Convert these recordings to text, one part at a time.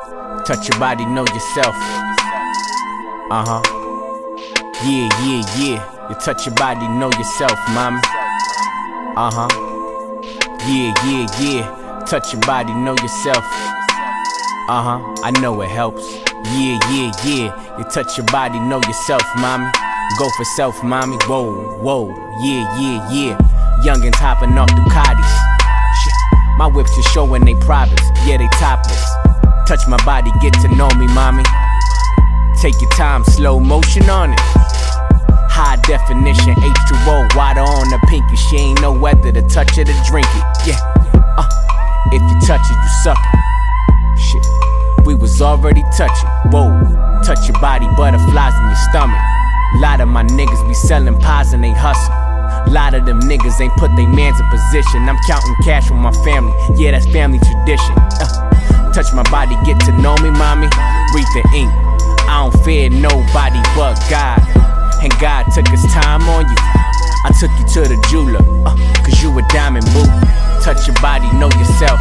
Touch your body, know yourself. Yeah, yeah, yeah. You touch your body, know yourself, mommy. Yeah, yeah, yeah. Touch your body, know yourself. I know it helps. Yeah, yeah, yeah. You touch your body, know yourself, mommy. Go for self, mommy. Whoa, whoa. Yeah, yeah, yeah. Youngins hopping off Ducatis. Shit. My whips is showing they privates. Yeah, they topless. Touch my body, get to know me, mommy. Take your time, slow motion on it. High definition, H2O, water on the pinky. She ain't know whether to touch it or drink it. Yeah, if you touch it, you suck it. Shit, we was already touching. Whoa, touch your body, butterflies in your stomach. Lot of my niggas be selling pies and they hustle. Lot of them niggas ain't put they mans in position. I'm counting cash with my family, yeah, that's family tradition. Touch my body, get to know me, mommy. Read the ink. I don't fear nobody but God. And God took his time on you. I took you to the jeweler, cause you a diamond boo. Touch your body, know yourself.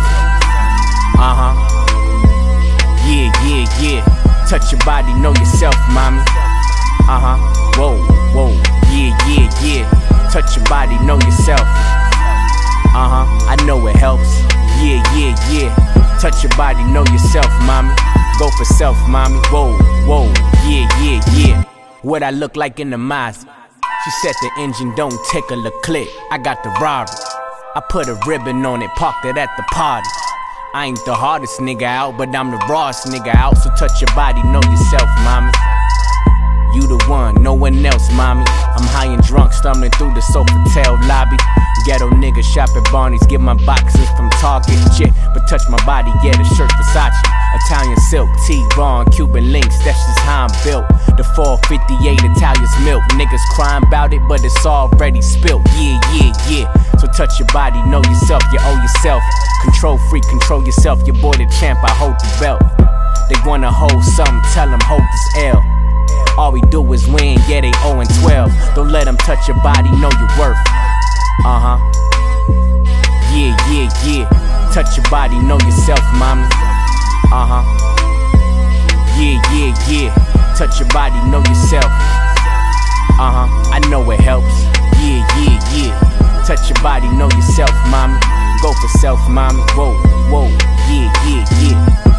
Yeah, yeah, yeah. Touch your body, know yourself, mommy. Whoa, whoa. Yeah, yeah, yeah. Touch your body, know yourself. I know it helps. Yeah, yeah, yeah. Touch your body, know yourself, mommy. Go for self, mommy. Whoa, whoa. Yeah, yeah, yeah. What I look like in the Mazda. She said the engine don't tickle a click. I got the Rari. I put a ribbon on it, parked it at the party. I ain't the hardest nigga out, but I'm the rawest nigga out. So touch your body, know yourself, mommy. You the one, no one else, mommy. I'm high and drunk, stumbling through the Sofitel lobby. Ghetto nigga shop at Barney's, get my boxes from Target. Shit, but touch my body, yeah, the shirt Versace. Italian silk, T-Ron, Cuban links, that's just how I'm built. The 458 Italian's milk, niggas crying about it, but it's already spilt. Yeah, yeah, yeah. So touch your body, know yourself, you owe yourself. Control freak, control yourself, your boy the champ, I hold the belt. They wanna hold something, tell them hold this L. All we do is win, yeah, they 0-12. Don't let them touch your body, know your worth. Yeah, yeah, yeah. Touch your body, know yourself, mommy. Yeah, yeah, yeah. Touch your body, know yourself. I know it helps. Yeah, yeah, yeah. Touch your body, know yourself, mommy. Go for self, mommy. Whoa, whoa. Yeah, yeah, yeah.